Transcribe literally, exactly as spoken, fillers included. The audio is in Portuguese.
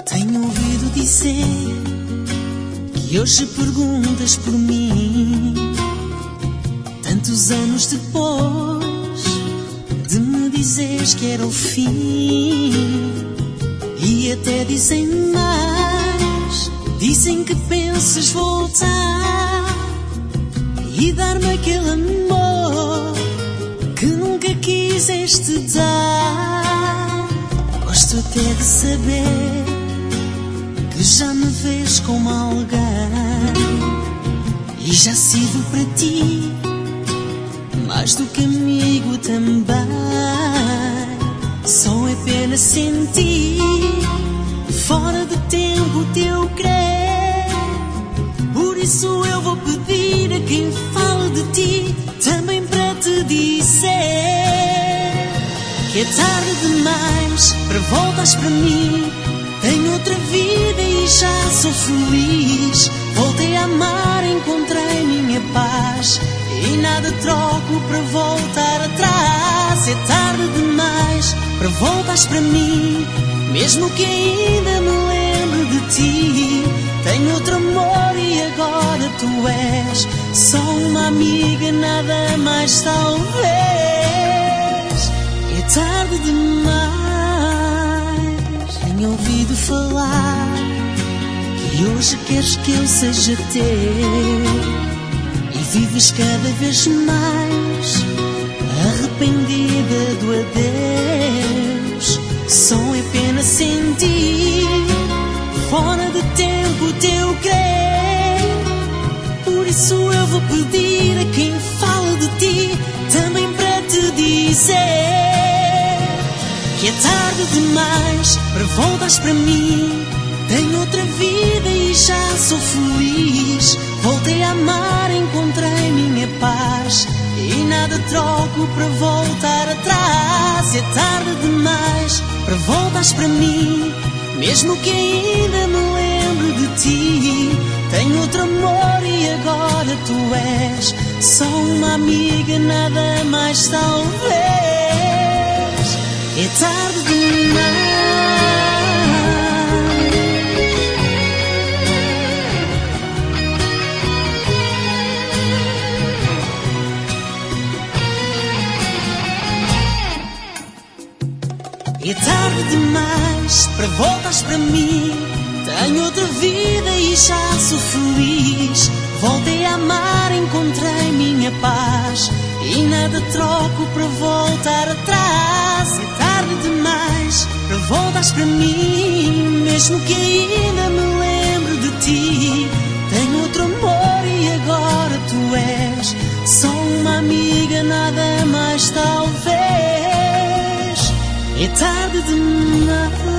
Tenho ouvido dizer que hoje perguntas por mim, tantos anos depois de me dizeres que era o fim. E até dizem mais, dizem que pensas voltar e dar-me aquele amor que nunca quiseste dar. Gosto até de saber que já me vês como alguém e já sirvo para ti mais do que amigo também. Só é pena sentir fora de tempo o teu crer. Por isso eu vou pedir a quem fala de ti também para te dizer que é tarde demais para voltares para mim. Tenho outra vida e já sou feliz. Voltei a amar, encontrei minha paz e nada troco para voltar atrás. É tarde demais para voltares para mim, mesmo que ainda me lembre de ti. Tenho outro amor e agora tu és só uma amiga, nada mais talvez. É tarde demais. Tenho ouvido falar que hoje queres que eu seja teu e vives cada vez mais arrependida do adeus. Só é pena sentir fora de tempo o teu querer. Por isso eu vou pedir a quem fala de ti também para te dizer que é tarde demais para voltares para mim. Tenho outra vida e já sou feliz. Voltei a amar, encontrei minha paz e nada troco para voltar atrás. É tarde demais para voltares para mim, mesmo que ainda me lembre de ti. Tenho outro amor e agora tu és só uma amiga, nada mais talvez. É tarde demais. É tarde demais para voltares para mim. Tenho outra vida e já sou feliz. Voltei a amar, encontrei minha paz e nada troco para voltar atrás. É tarde demais para voltares para mim, mesmo que ainda me lembre de ti. Tenho outro amor e agora tu és só uma amiga, nada mais talvez. É tarde demais.